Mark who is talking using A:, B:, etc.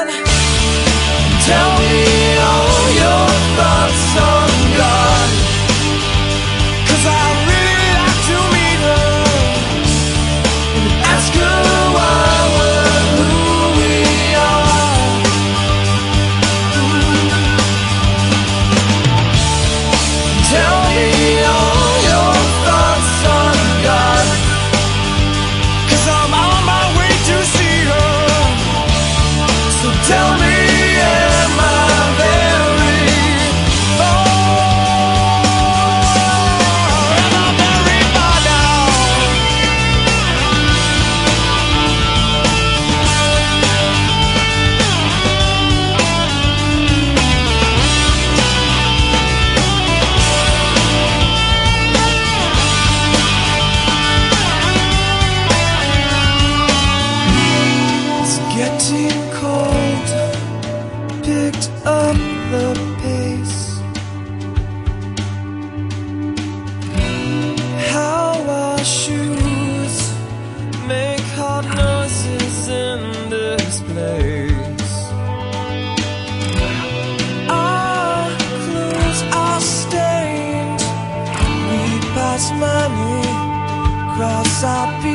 A: on. Tell me all your thoughts on God, 'cause I really like to meet her and ask her why we're who we are. Tell me all your thoughts on God, 'cause I'm on my way to see her. So tell me, am I very far? Am I very far now? It's getting cold, picked up the pace. How our shoes make hard noises in this place. Our clothes are stained, we pass money, cross our